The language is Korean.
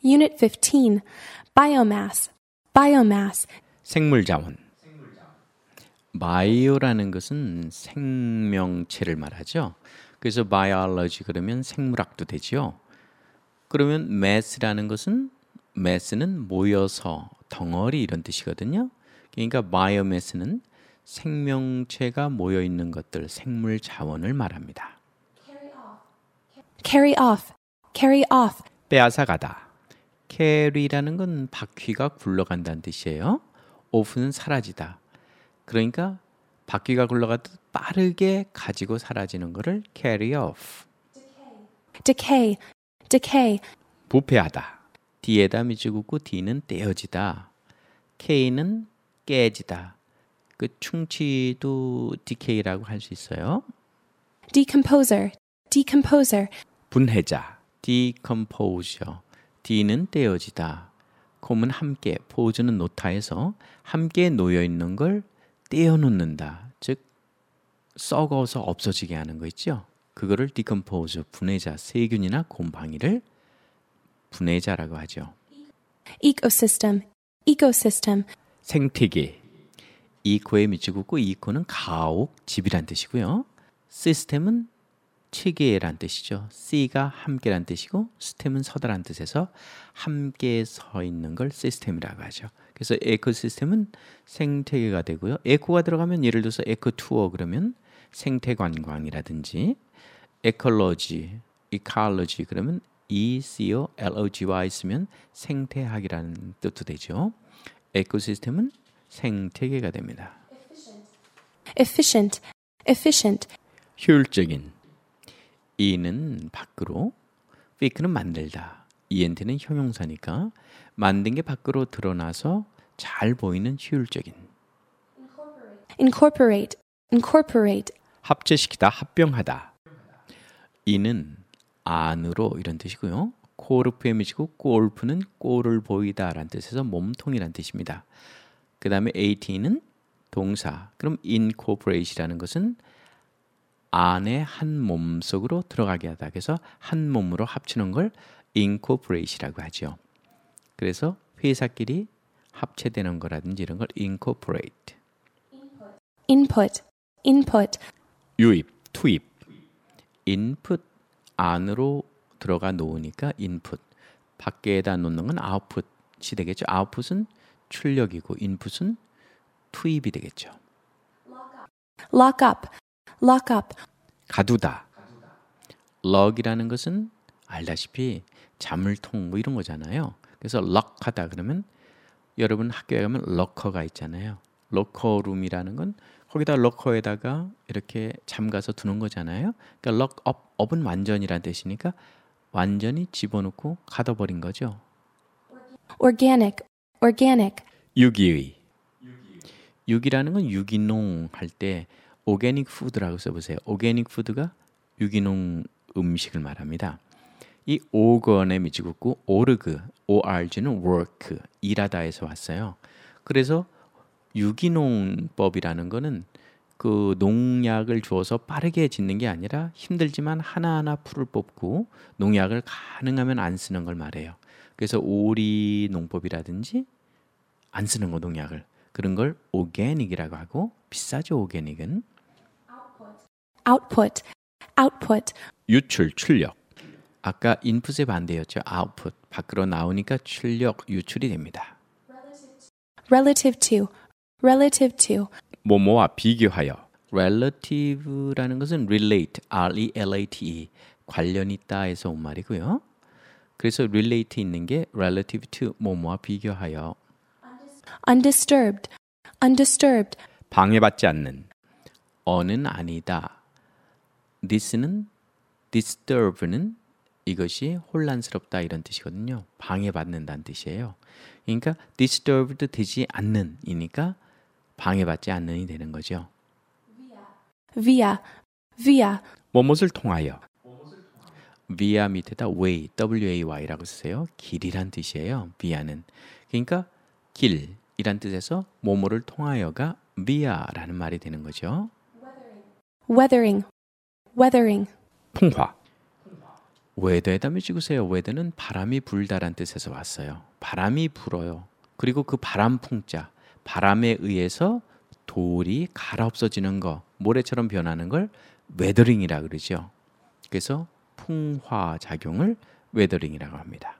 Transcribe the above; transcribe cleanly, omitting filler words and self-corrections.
Unit 15. Biomass. Biomass. 생물자원. 바이오라는 것은 생명체를 말하죠. 그래서 biology 그러면 생물학도 되죠. 그러면 mass라는 것은 mass는 모여서 덩어리 이런 뜻이거든요. 그러니까 biomass는 생명체가 모여 있는 것들, 생물 자원을 말합니다. Carry off. Carry off. 빼앗아가다. carry라는 건 바퀴가 굴러간다는 뜻이에요. off는 사라지다. 그러니까 바퀴가 굴러가듯 빠르게 가지고 사라지는 것을 carry off. Decay. Decay. 부패하다. D에다 밑줄 긋고 D는 떼어지다. K는 깨지다. 그 충치도 decay라고 할 수 있어요. Decomposer. Decomposer. 분해자. decomposer. D는 떼어지다. com은 함께, pose는 노타에서 함께 놓여 있는 걸 떼어놓는다. 즉 썩어서 없어지게 하는 거 있죠. 그거를 decompose, 분해자, 세균이나 곰팡이를 분해자라고 하죠. Ecosystem. Ecosystem. 생태계. eco에 밑줄 긋고 eco는 가옥, 집이란 뜻이고요. 시스템은 체계란 뜻이죠. C가 함께란 뜻이고 스템은 서다란 뜻에서 함께 서 있는 걸 시스템이라고 하죠. 그래서 에코시스템은 생태계가 되고요. 에코가 들어가면 예를 들어서 에코투어 그러면 생태관광이라든지 에컬로지, 이컬로지 그러면 ECOLOGY 쓰면 생태학이라는 뜻도 되죠. 에코시스템은 생태계가 됩니다. Efficient. Efficient. 효율적인. E는 밖으로, fake는 만들다. ENT는 형용사니까 만든 게 밖으로 드러나서 잘 보이는 효율적인. Incorporate. Incorporate. 합체시키다, 합병하다. E는 안으로 이런 뜻이고요. 코르프에 미치고 골프는 꼴을 보이다 라는 뜻에서 몸통이란 뜻입니다. 그 다음에 AT는 동사. 그럼 incorporate이라는 것은 안에 한 몸 속으로 들어가게 하다. 그래서 한 몸으로 합치는 걸 incorporate이라고 하죠. 그래서 회사끼리 합체되는 거라든지 이런 걸 incorporate. Input. Input. 유입, 투입. input 안으로 들어가 놓으니까 input. 밖에다 놓는 건 output이 되겠죠. output은 출력이고 input은 투입이 되겠죠. Lock up. Lock up. 가두다. lock이라는 것은 알다시피 자물통 뭐 이런 거잖아요. 그래서 lock하다 그러면 여러분 학교에 가면 러커가 있잖아요. 러커룸이라는 건 거기다 러커에다가 이렇게 잠가서 두는 거잖아요. 그러니까 lock up, up은 완전이라는 뜻이니까 완전히 집어넣고 가둬버린 거죠. Organic. Organic. 유기의. 유기라는 건 유기농 할 때 오게닉 푸드라고 써보세요. 오게닉 푸드가 유기농 음식을 말합니다. 이 오건에 밑줄 긋고 오르그, ORG는 work, 일하다에서 왔어요. 그래서 유기농법이라는 거는 그 농약을 주어서 빠르게 짓는 게 아니라 힘들지만 하나하나 풀을 뽑고 농약을 가능하면 안 쓰는 걸 말해요. 그래서 오리 농법이라든지 안 쓰는 거 농약을 그런 걸 오게닉이라고 하고 비싸죠 오게닉은. Output. Output. 유출, 출력. 아까 인풋의 반대였죠. 아웃풋. 밖으로 나오니까 출력, 유출이 됩니다. Relative to. Relative to. 뭐뭐와 비교하여. relative라는 것은 relate, R-E-L-A-T-E. 관련 있다에서 온 말이고요. 그래서 relate 있는 게 relative to 뭐뭐와 비교하여. Undisturbed. Undisturbed. 방해받지 않는. 어는 아니다. this는 disturb는 이것이 혼란스럽다 이런 뜻이거든요. 방해받는다는 뜻이에요. 그러니까 disturbed 되지 않는 이니까 방해받지 않는이 되는 거죠. Via. Via. 뭐뭇을 통하여. via 밑에다 way, W-A-Y라고 쓰세요. 길이란 뜻이에요. via는. 그러니까 길이란 뜻에서 뭐뭐를 통하여가 via라는 말이 되는 거죠. Weathering. Weathering. 풍화. 웨더에다 찍으세요. 웨더는 바람이 불다란 뜻에서 왔어요. 바람이 불어요. 그리고 그 바람풍자, 바람에 의해서 돌이 갈아엎어지는 거, 모래처럼 변하는 걸 웨더링이라 그러죠. 그래서 풍화 작용을 웨더링이라고 합니다.